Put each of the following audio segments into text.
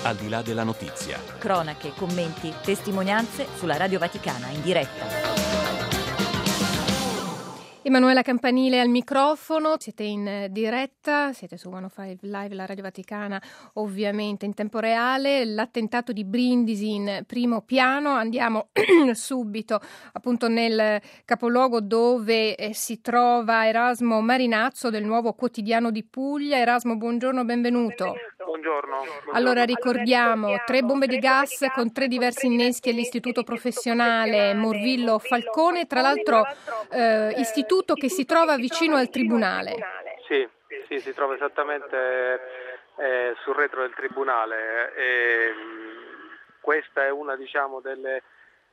Al di là della notizia. Cronache, commenti, testimonianze sulla Radio Vaticana in diretta. Emanuela Campanile al microfono, siete in diretta, siete su 105 Live, la Radio Vaticana, ovviamente in tempo reale. L'attentato di Brindisi in primo piano, andiamo subito appunto nel capoluogo dove si trova Erasmo Marinazzo del Nuovo Quotidiano di Puglia. Erasmo, buongiorno, benvenuto. Buongiorno. Allora ricordiamo 3 bombe di gas con 3 diversi inneschi all'Istituto Professionale Morvillo Falcone, tra l'altro istituto che si trova vicino al Tribunale. Sì, si trova esattamente sul retro del Tribunale. Questa è una, delle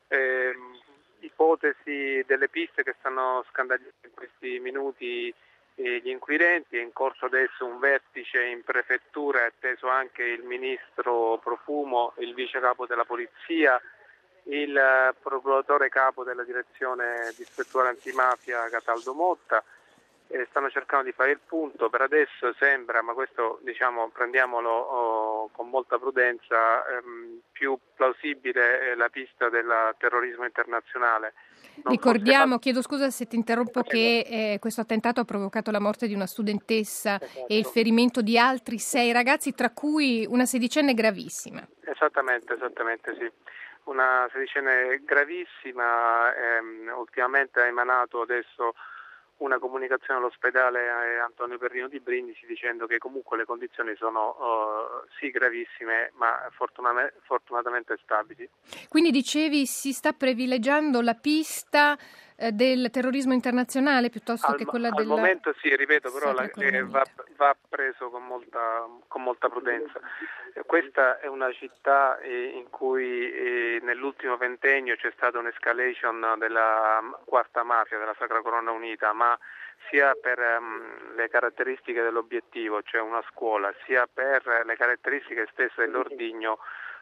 ipotesi, delle piste che stanno scandagliando in questi minuti gli inquirenti. È in corso adesso un vertice in prefettura, è atteso anche il ministro Profumo, il vice capo della polizia, il procuratore capo della direzione distrettuale antimafia Cataldo Motta. Stanno cercando di fare il punto. Per adesso sembra, ma questo prendiamolo con molta prudenza, più plausibile la pista del terrorismo internazionale. Ricordiamo, chiedo scusa se ti interrompo, che questo attentato ha provocato la morte di una studentessa e il ferimento di altri 6 ragazzi, tra cui una sedicenne gravissima. Esattamente sì. Una sedicenne gravissima, ultimamente ha emanato adesso una comunicazione all'ospedale Antonio Perrino di Brindisi dicendo che comunque le condizioni sono sì gravissime ma fortunatamente stabili. Quindi dicevi si sta privilegiando la pista del terrorismo internazionale piuttosto che quella al momento sì, ripeto, però va preso con molta prudenza. Questa è una città in cui nell'ultimo ventennio c'è stata un'escalation della quarta mafia, della Sacra Corona Unita, ma sia per le caratteristiche dell'obiettivo, cioè una scuola, sia per le caratteristiche stesse dell'ordigno,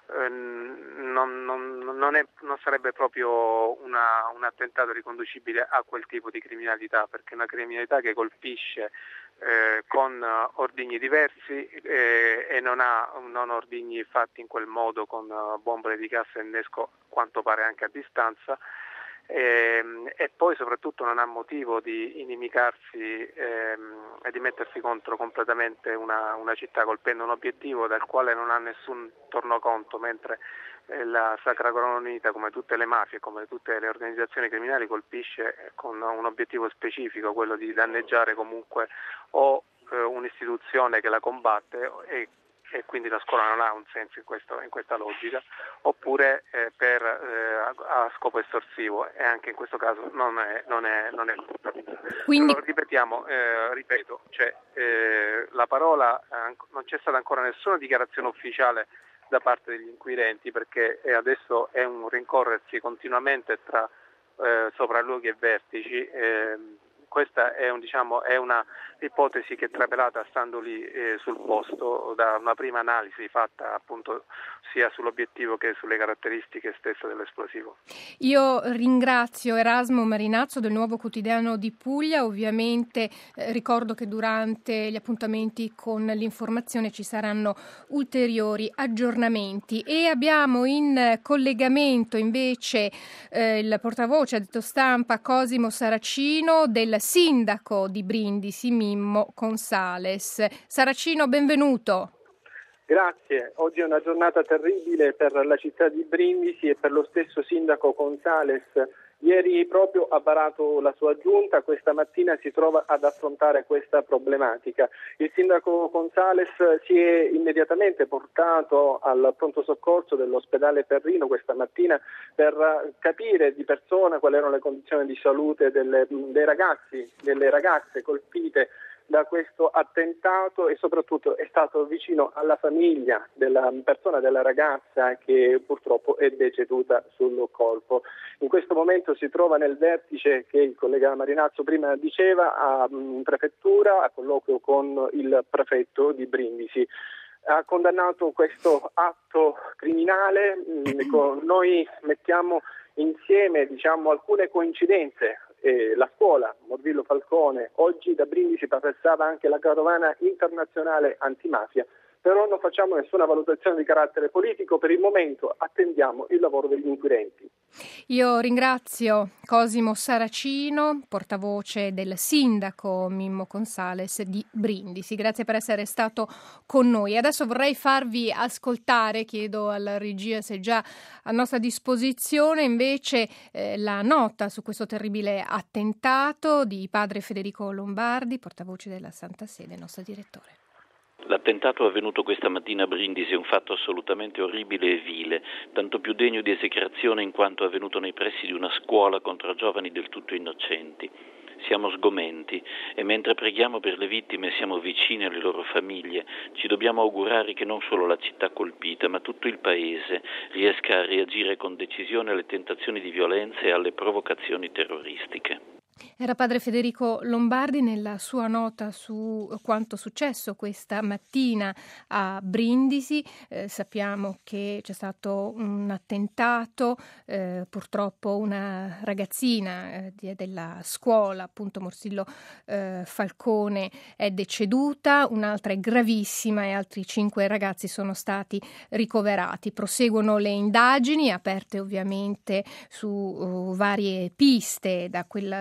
non sarebbe proprio un attentato riconducibile a quel tipo di criminalità, perché è una criminalità che colpisce con ordigni diversi e non ordigni fatti in quel modo con bombole di gas e innesco, quanto pare anche a distanza. E poi soprattutto non ha motivo di inimicarsi e di mettersi contro completamente una città, colpendo un obiettivo dal quale non ha nessun tornoconto, mentre la Sacra Corona Unita, come tutte le mafie, come tutte le organizzazioni criminali, colpisce con un obiettivo specifico, quello di danneggiare comunque o un'istituzione che la combatte e quindi la scuola non ha un senso in questa logica, oppure a scopo estorsivo, e anche in questo caso non è Quindi... Però ripeto, la parola, non c'è stata ancora nessuna dichiarazione ufficiale da parte degli inquirenti, perché adesso è un rincorrersi continuamente tra sopralluoghi e vertici. Questa è una ipotesi che è trapelata stando lì sul posto da una prima analisi fatta appunto sia sull'obiettivo che sulle caratteristiche stesse dell'esplosivo. Io ringrazio Erasmo Marinazzo del Nuovo Quotidiano di Puglia. Ovviamente ricordo che durante gli appuntamenti con l'informazione ci saranno ulteriori aggiornamenti, e abbiamo in collegamento invece il portavoce, ha detto stampa, Cosimo Saracino, del sindaco di Brindisi Mimmo Consales. Saracino, benvenuto. Grazie. Oggi è una giornata terribile per la città di Brindisi e per lo stesso sindaco Consales. Ieri proprio ha varato la sua giunta, questa mattina si trova ad affrontare questa problematica. Il sindaco Consales si è immediatamente portato al pronto soccorso dell'ospedale Perrino questa mattina per capire di persona quali erano le condizioni di salute dei ragazzi, delle ragazze colpite da questo attentato, e soprattutto è stato vicino alla famiglia della persona, della ragazza che purtroppo è deceduta sul colpo. In questo momento si trova nel vertice che il collega Marinazzo prima diceva in prefettura, a colloquio con il prefetto di Brindisi. Ha condannato questo atto criminale. Noi mettiamo insieme alcune coincidenze. La scuola Morvillo Falcone, oggi da Brindisi passava anche la carovana internazionale antimafia però non facciamo nessuna valutazione di carattere politico, per il momento attendiamo il lavoro degli inquirenti. Io ringrazio Cosimo Saracino, portavoce del sindaco Mimmo Gonzales di Brindisi. Grazie per essere stato con noi. Adesso vorrei farvi ascoltare, chiedo alla regia se è già a nostra disposizione, invece la nota su questo terribile attentato di padre Federico Lombardi, portavoce della Santa Sede, nostro direttore. L'attentato avvenuto questa mattina a Brindisi è un fatto assolutamente orribile e vile, tanto più degno di esecrazione in quanto avvenuto nei pressi di una scuola contro giovani del tutto innocenti. Siamo sgomenti e mentre preghiamo per le vittime e siamo vicini alle loro famiglie, ci dobbiamo augurare che non solo la città colpita, ma tutto il Paese riesca a reagire con decisione alle tentazioni di violenza e alle provocazioni terroristiche. Era padre Federico Lombardi nella sua nota su quanto successo questa mattina a Brindisi. Sappiamo che c'è stato un attentato, purtroppo una ragazzina della scuola, appunto Morsillo Falcone, è deceduta, un'altra è gravissima e altri 5 ragazzi sono stati ricoverati. Proseguono le indagini, aperte ovviamente su varie piste, da quella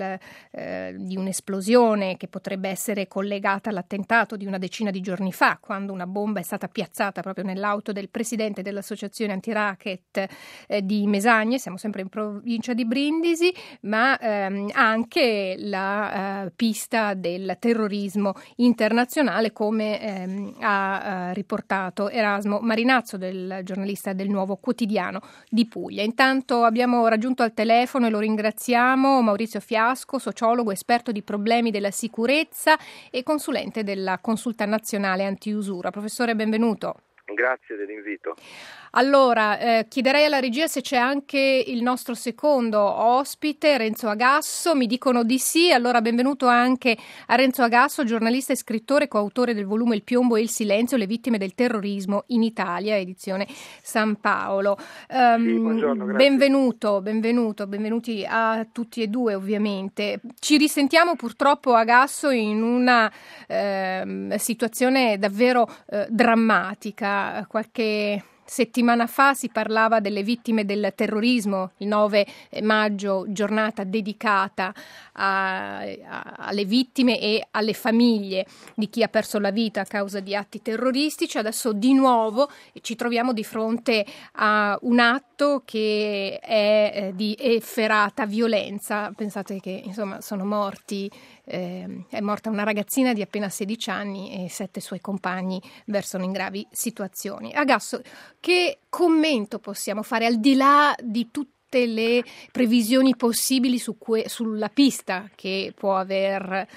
di un'esplosione che potrebbe essere collegata all'attentato di una decina di giorni fa, quando una bomba è stata piazzata proprio nell'auto del presidente dell'associazione antiracket di Mesagne, siamo sempre in provincia di Brindisi, ma anche la pista del terrorismo internazionale, come ha riportato Erasmo Marinazzo, del giornalista del Nuovo Quotidiano di Puglia. Intanto abbiamo raggiunto al telefono, e lo ringraziamo, Maurizio Fiasco, sociologo, esperto di problemi della sicurezza e consulente della Consulta Nazionale Antiusura. Professore, benvenuto. Grazie dell'invito. Allora, chiederei alla regia se c'è anche il nostro secondo ospite, Renzo Agasso. Mi dicono di sì, allora benvenuto anche a Renzo Agasso, giornalista e scrittore, coautore del volume Il piombo e il silenzio, le vittime del terrorismo in Italia, edizione San Paolo. Sì, buongiorno, grazie. Benvenuti a tutti e due ovviamente. Ci risentiamo purtroppo, Agasso, in una situazione davvero drammatica. Qualche settimana fa si parlava delle vittime del terrorismo, il 9 maggio, giornata dedicata alle vittime e alle famiglie di chi ha perso la vita a causa di atti terroristici. Adesso di nuovo ci troviamo di fronte a un atto che è di efferata violenza. Pensate che insomma sono morti, è morta una ragazzina di appena 16 anni e 7 suoi compagni versano in gravi situazioni. Agasso, che commento possiamo fare al di là di tutte le previsioni possibili sulla pista che può aver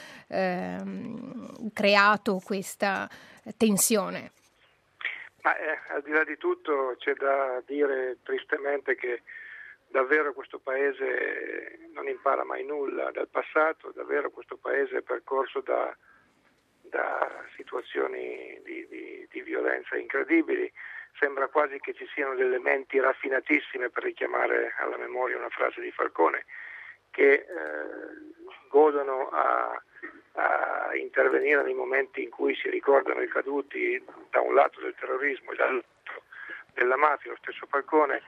creato questa tensione? Ma al di là di tutto c'è da dire tristemente che davvero questo Paese non impara mai nulla dal passato, davvero questo Paese è percorso da situazioni di violenza incredibili. Sembra quasi che ci siano delle menti raffinatissime, per richiamare alla memoria una frase di Falcone, che godono a intervenire nei momenti in cui si ricordano i caduti da un lato del terrorismo e dall'altro della mafia. Lo stesso Falcone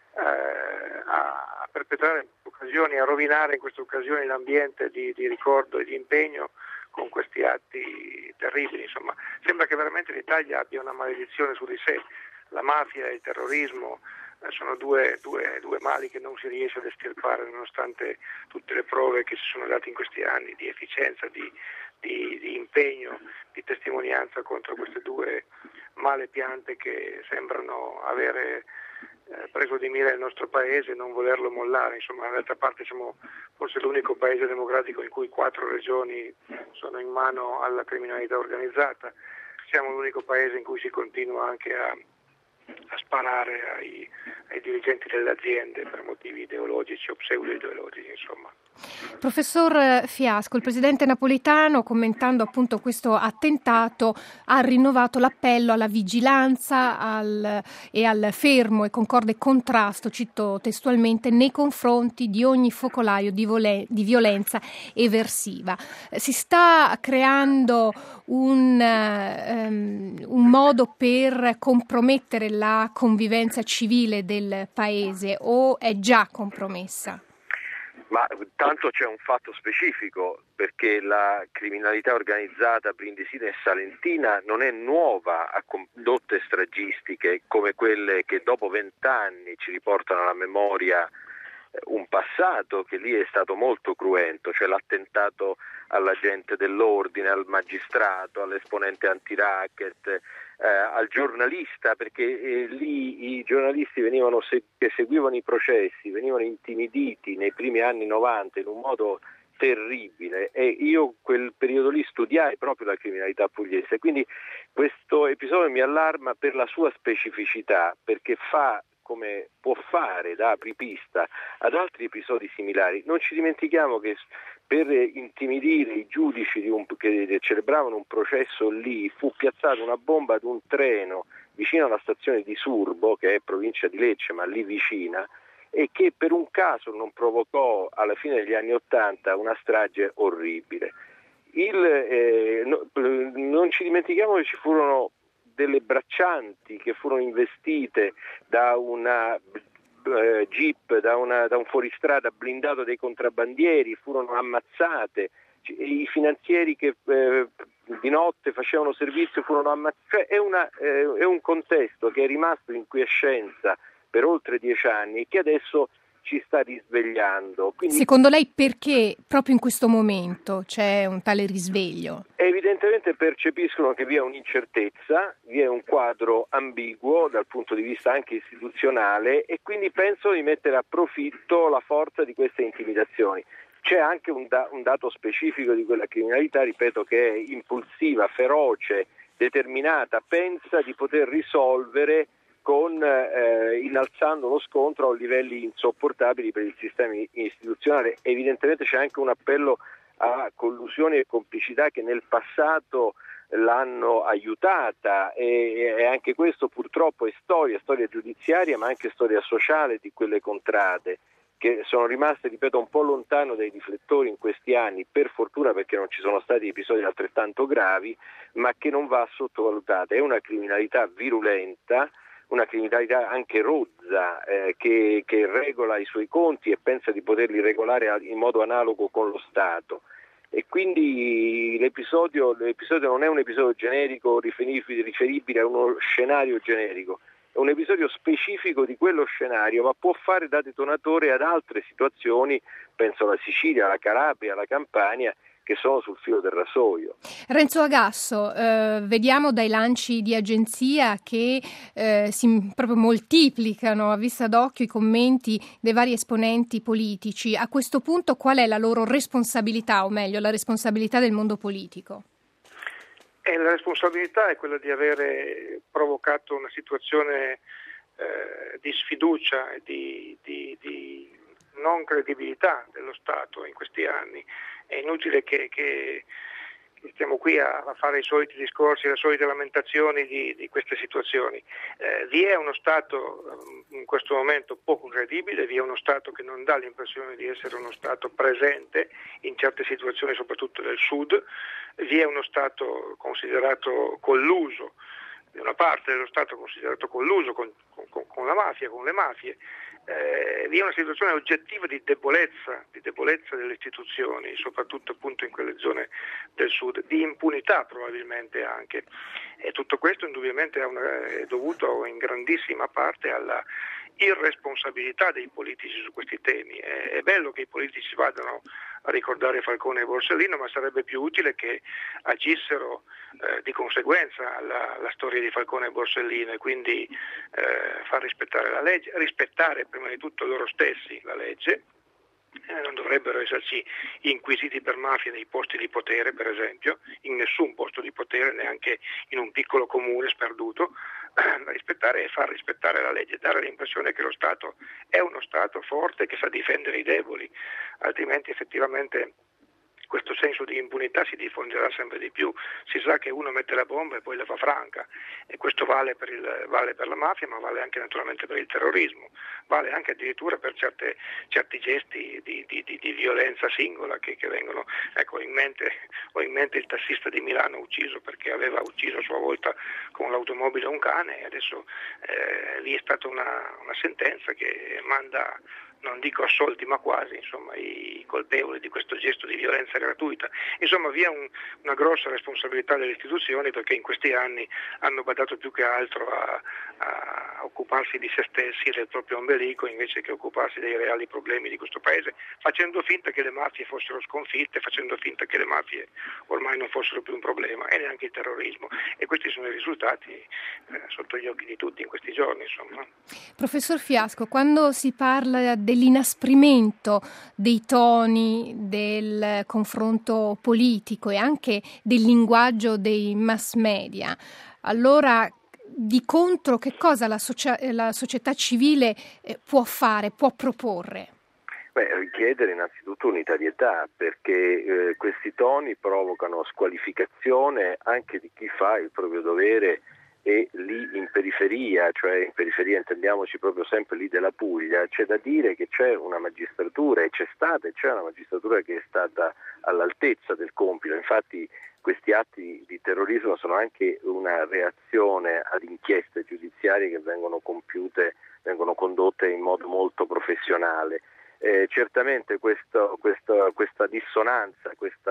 a perpetrare occasioni, a rovinare in queste occasioni l'ambiente di ricordo e di impegno con questi atti terribili. Insomma, sembra che veramente l'Italia abbia una maledizione su di sé. La mafia e il terrorismo sono due mali che non si riesce ad estirpare, nonostante tutte le prove che si sono date in questi anni di efficienza, di impegno, di testimonianza contro queste due male piante che sembrano avere preso di mira il nostro Paese e non volerlo mollare. Insomma, d'altra parte siamo forse l'unico Paese democratico in cui 4 regioni sono in mano alla criminalità organizzata. Siamo l'unico Paese in cui si continua anche a a sparare ai dirigenti delle aziende per motivi ideologici o pseudo-ideologici, insomma. Professor Fiasco, il presidente Napolitano, commentando appunto questo attentato, ha rinnovato l'appello alla vigilanza e al fermo e concorde contrasto, cito testualmente, nei confronti di ogni focolaio di violenza eversiva. Si sta creando un modo per compromettere la convivenza civile del paese o è già compromessa? Ma tanto c'è un fatto specifico, perché la criminalità organizzata brindisina e salentina non è nuova a condotte stragistiche come quelle che dopo 20 anni ci riportano alla memoria un passato che lì è stato molto cruento, cioè l'attentato all'agente dell'ordine, al magistrato, all'esponente anti-racket, al giornalista, perché lì i giornalisti che seguivano i processi venivano intimiditi nei primi anni 90 in un modo terribile, e io quel periodo lì studiai proprio la criminalità pugliese, quindi questo episodio mi allarma per la sua specificità, perché fa come può fare da apripista ad altri episodi similari. Non ci dimentichiamo che per intimidire i giudici che celebravano un processo lì fu piazzata una bomba ad un treno vicino alla stazione di Surbo, che è provincia di Lecce ma lì vicina, e che per un caso non provocò alla fine degli anni '80 una strage orribile. Non ci dimentichiamo che ci furono delle braccianti che furono investite da una jeep, da un fuoristrada blindato dei contrabbandieri, furono ammazzate, i finanzieri che di notte facevano servizio furono ammazzati, cioè è un contesto che è rimasto in quiescenza per oltre 10 anni e che adesso ci sta risvegliando. Quindi, secondo lei perché proprio in questo momento c'è un tale risveglio? Evidentemente percepiscono che vi è un'incertezza, vi è un quadro ambiguo dal punto di vista anche istituzionale e quindi pensano di mettere a profitto la forza di queste intimidazioni. C'è anche un dato specifico di quella criminalità, ripeto, che è impulsiva, feroce, determinata, pensa di poter risolvere innalzando lo scontro a livelli insopportabili per il sistema istituzionale. Evidentemente c'è anche un appello a collusioni e complicità che nel passato l'hanno aiutata e anche questo purtroppo è storia giudiziaria ma anche storia sociale di quelle contrade che sono rimaste, ripeto, un po' lontano dai riflettori in questi anni, per fortuna, perché non ci sono stati episodi altrettanto gravi, ma che non va sottovalutata. È una criminalità virulenta, una criminalità anche rozza che regola i suoi conti e pensa di poterli regolare in modo analogo con lo Stato. E quindi l'episodio non è un episodio generico riferibile a uno scenario generico, è un episodio specifico di quello scenario, ma può fare da detonatore ad altre situazioni, penso alla Sicilia, alla Calabria, alla Campania, che sono sul filo del rasoio. Renzo Agasso, vediamo dai lanci di agenzia che si proprio moltiplicano a vista d'occhio i commenti dei vari esponenti politici. A questo punto qual è la loro responsabilità, o meglio la responsabilità del mondo politico? La responsabilità è quella di avere provocato una situazione di sfiducia e di non credibilità dello Stato in questi anni. È inutile che stiamo qui a fare i soliti discorsi, le solite lamentazioni di queste situazioni. Vi è uno Stato in questo momento poco credibile, vi è uno Stato che non dà l'impressione di essere uno Stato presente in certe situazioni, soprattutto del Sud, vi è uno Stato considerato colluso, una parte dello Stato considerato colluso con la mafia, con le mafie. Vi è una situazione oggettiva di debolezza delle istituzioni, soprattutto appunto in quelle zone del Sud, di impunità probabilmente anche. E tutto questo indubbiamente è dovuto in grandissima parte alla irresponsabilità dei politici su questi temi. È bello che i politici vadano a ricordare Falcone e Borsellino, ma sarebbe più utile che agissero di conseguenza alla storia di Falcone e Borsellino e quindi far rispettare la legge, rispettare prima di tutto loro stessi la legge. Non dovrebbero esserci inquisiti per mafia nei posti di potere, per esempio, in nessun posto di potere, neanche in un piccolo comune sperduto, rispettare e far rispettare la legge, dare l'impressione che lo Stato è uno Stato forte che sa difendere i deboli, altrimenti effettivamente questo senso di impunità si diffonderà sempre di più. Si sa che uno mette la bomba e poi la fa franca, e questo vale per la mafia, ma vale anche naturalmente per il terrorismo, vale anche addirittura per certi gesti di violenza singola che vengono. Ecco, ho in mente il tassista di Milano ucciso perché aveva ucciso a sua volta con l'automobile un cane, e adesso lì è stata una sentenza che manda, non dico assolti ma quasi, insomma, i colpevoli di questo gesto di violenza gratuita. Insomma, vi è una grossa responsabilità delle istituzioni, perché in questi anni hanno badato più che altro a occuparsi di se stessi e del proprio ombelico, invece che occuparsi dei reali problemi di questo paese, facendo finta che le mafie fossero sconfitte, facendo finta che le mafie ormai non fossero più un problema, e neanche il terrorismo. E questi sono i risultati sotto gli occhi di tutti in questi giorni, insomma. Professor Fiasco, quando si parla dell'inasprimento dei toni del confronto politico e anche del linguaggio dei mass media, allora di contro che cosa la società civile può fare, può proporre? Richiedere innanzitutto unitarietà, perché questi toni provocano squalificazione anche di chi fa il proprio dovere, e lì in periferia, cioè in periferia intendiamoci proprio sempre lì della Puglia, c'è da dire che c'è una magistratura, e c'è una magistratura che è stata all'altezza del compito. Infatti questi atti di terrorismo sono anche una reazione ad inchieste giudiziarie che vengono condotte in modo molto professionale. Certamente questa dissonanza,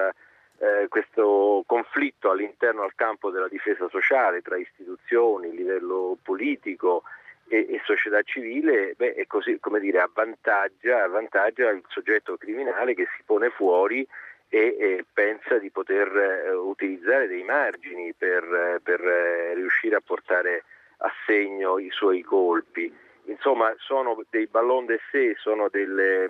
questo conflitto all'interno al campo della difesa sociale tra istituzioni, livello politico e società civile, è così, come dire, avvantaggia il soggetto criminale che si pone fuori e pensa di poter utilizzare dei margini per riuscire a portare a segno i suoi colpi. Insomma, sono dei ballon d'essai, sono delle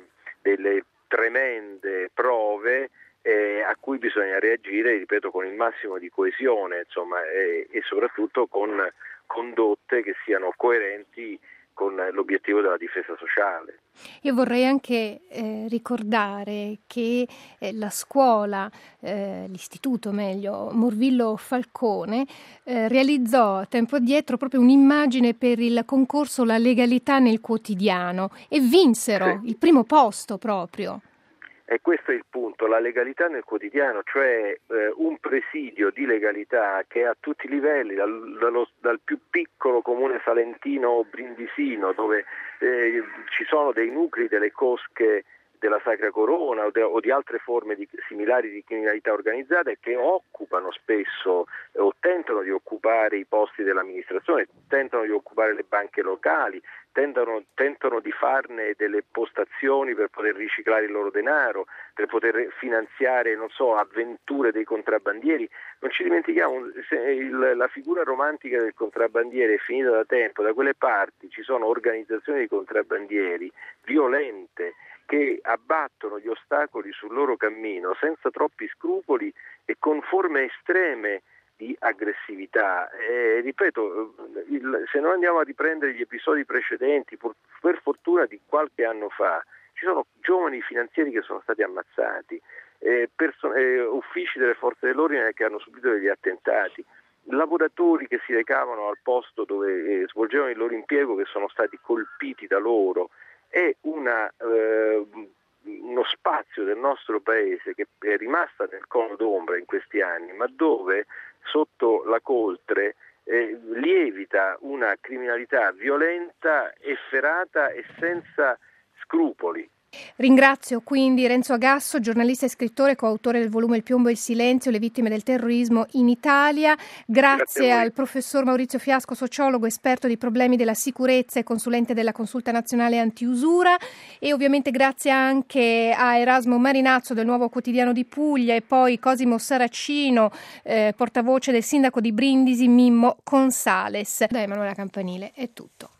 tremende prove a cui bisogna reagire, ripeto, con il massimo di coesione, insomma, e soprattutto con condotte che siano coerenti con l'obiettivo della difesa sociale. Io vorrei anche ricordare che la scuola, l'istituto meglio, Morvillo Falcone, realizzò tempo addietro proprio un'immagine per il concorso La legalità nel quotidiano, e vinsero il primo posto proprio. E questo è il punto, la legalità nel quotidiano, cioè un presidio di legalità che a tutti i livelli, dal più piccolo comune salentino o brindisino, dove ci sono dei nuclei delle cosche della Sacra Corona o di altre forme similari di criminalità organizzata, che occupano spesso o tentano di occupare i posti dell'amministrazione, tentano di occupare le banche locali, tentano di farne delle postazioni per poter riciclare il loro denaro, per poter finanziare, avventure dei contrabbandieri. Non ci dimentichiamo, la figura romantica del contrabbandiere è finita da tempo. Da quelle parti ci sono organizzazioni di contrabbandieri violente che abbattono gli ostacoli sul loro cammino senza troppi scrupoli e con forme estreme di aggressività. Ripeto, se noi andiamo a riprendere gli episodi precedenti, per fortuna di qualche anno fa, ci sono giovani finanzieri che sono stati ammazzati, uffici delle forze dell'ordine che hanno subito degli attentati, lavoratori che si recavano al posto dove svolgevano il loro impiego che sono stati colpiti da loro. È uno spazio del nostro paese che è rimasta nel cono d'ombra in questi anni, ma dove sotto la coltre lievita una criminalità violenta, efferata e senza scrupoli. Ringrazio quindi Renzo Agasso, giornalista e scrittore, coautore del volume Il piombo e il silenzio, le vittime del terrorismo in Italia. Grazie al professor Maurizio Fiasco, sociologo, esperto di problemi della sicurezza e consulente della Consulta Nazionale Antiusura, e ovviamente grazie anche a Erasmo Marinazzo del Nuovo Quotidiano di Puglia, e poi Cosimo Saracino, portavoce del sindaco di Brindisi Mimmo Consales. Da Emanuela Campanile è tutto.